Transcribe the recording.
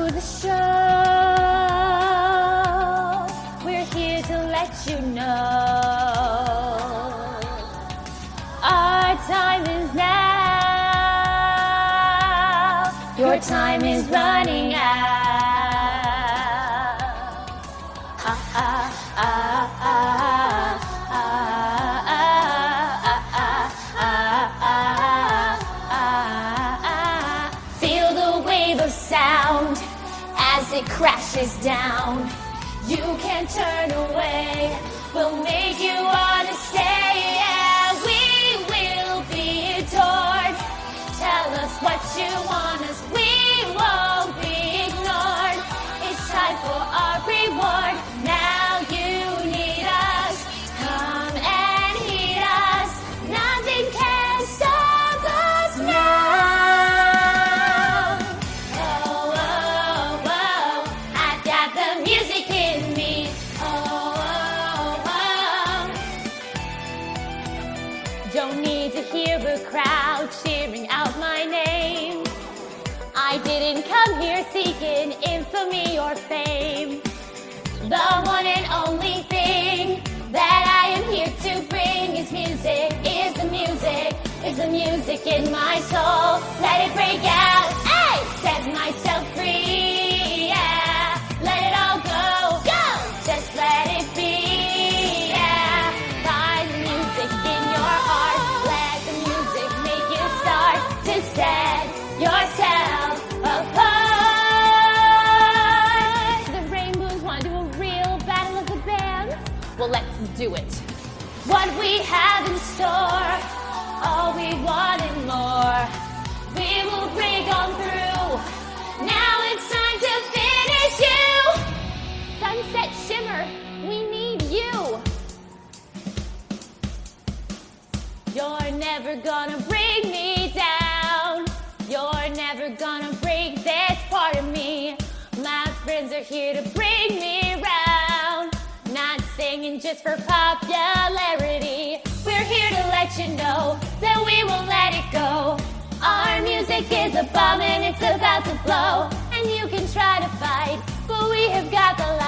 the show. We're here to let you know our time is now. Your time is running out. Feel the wave of sound as it crashes down. You can't turn away. We'll make you wanna stay. Yeah, we will be adored. Tell us what you want us. We won't be ignored. It's time for our reward. Now you need us. Come and heed us. Nothing can stop us now. Oh, oh, oh. I've got the music in me. Oh, oh, oh. Don't need to hear a crowd cheering out my name. I didn't come here seeking infamy or fame. The one and only thing that I am here to bring is music, is the music, is the music in my soul. Let it break out, hey! Set myself free, yeah. Let it all go, go! Just let it be, yeah. Find the music in your heart. Let the music make you start to set yourself apart. The Rainbows want to do a real battle of the bands? Well, let's do it. What we have in store, all we want and more, we will break on through. Now it's time to finish you. Sunset Shimmer, we need you. You're never gonna bring me down. You're never gonna break this part of me. My friends are here to bring me round. Not singing just for popularity. We're here to let you know that we won't let it go. Our music is a bomb and it's about to blow. And you can try to fight, but we have got the light.